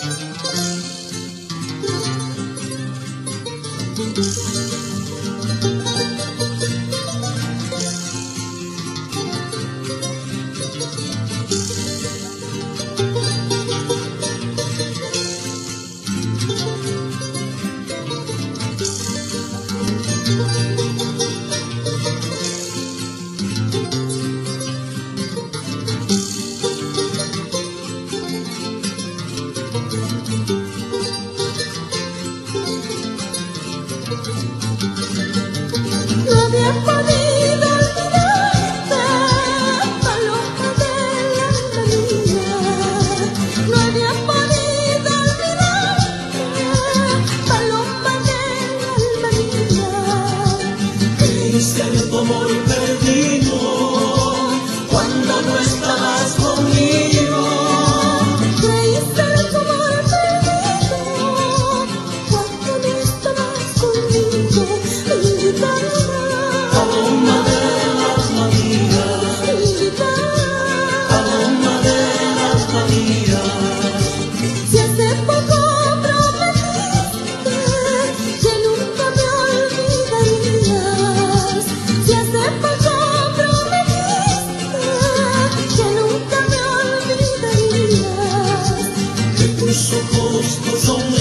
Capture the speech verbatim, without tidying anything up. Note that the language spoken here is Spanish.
Tu amor perdido cuando no estabas conmigo. Creíste en tu amor perdido cuando no estabas conmigo. Linda, paloma de las Marías, linda, paloma de las Marías. si hace poco prometiste que nunca me olvidarías. Si hace poco prometiste que nunca me olvidarías. Que tus ojos no son